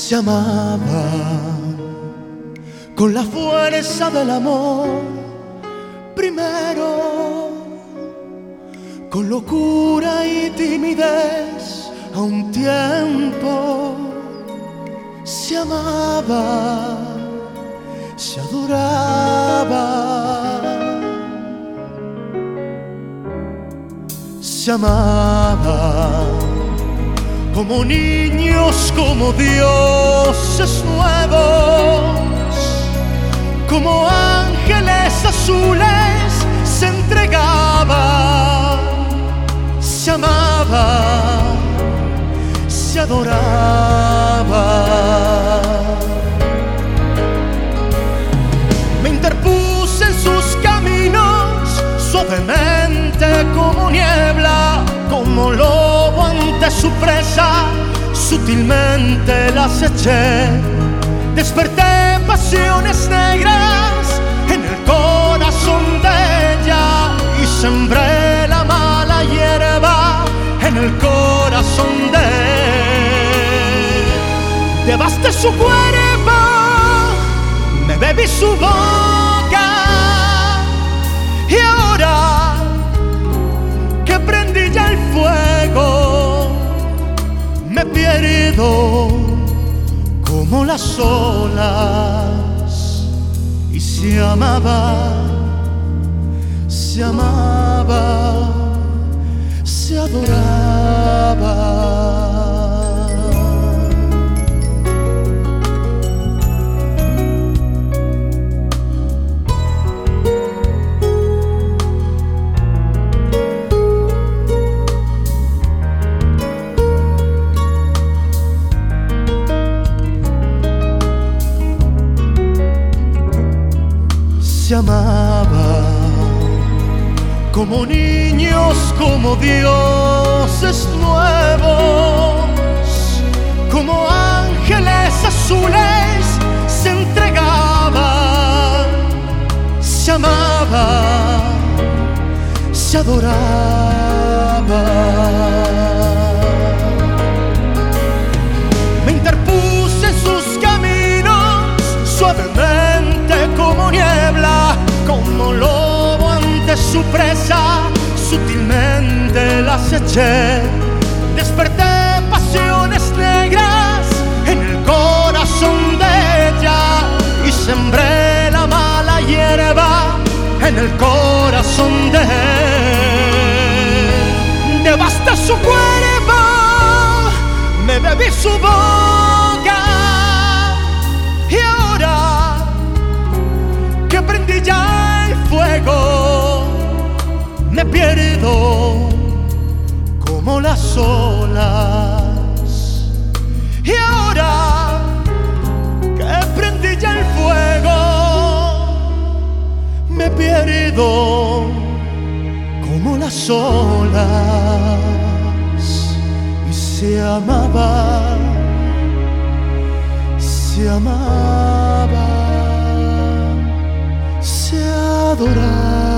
se amaban con la fuerza del amor primero, con locura y timidez a un tiempo. Se amaba, se adoraba, se amaba como niños, como dioses nuevos, como ángeles azules se entregaban. Se amaba, se adoraba. Me interpuse en sus caminos suavemente como niebla, como lobo ante su presa, sutilmente la aceché. Desperté pasiones negras en el corazón de ella y sembré la mala hierba en el corazón de él. Devasté su cuerpo, me bebí su boca, y ahora que prendí ya el fuego, me pierdo como las olas. Y se amaba, se amaba, se adoraba. Se amaba como niños, como dioses nuevos, como ángeles azules se entregaban. Se amaba, se adoraba. Me interpuse en sus caminos suavemente como niebla, como lobo ante su presa, sutilmente la aceché. Desperté pasiones negras en el corazón de ella y sembré la mala hierba en el corazón de él. Devasté su cuerpo, me bebí su boca, y ahora que prendí ya el fuego, me pierdo como las olas. Y ahora que prendí ya el fuego, me pierdo como las olas. Y se amaba, se amaba, se adoraba.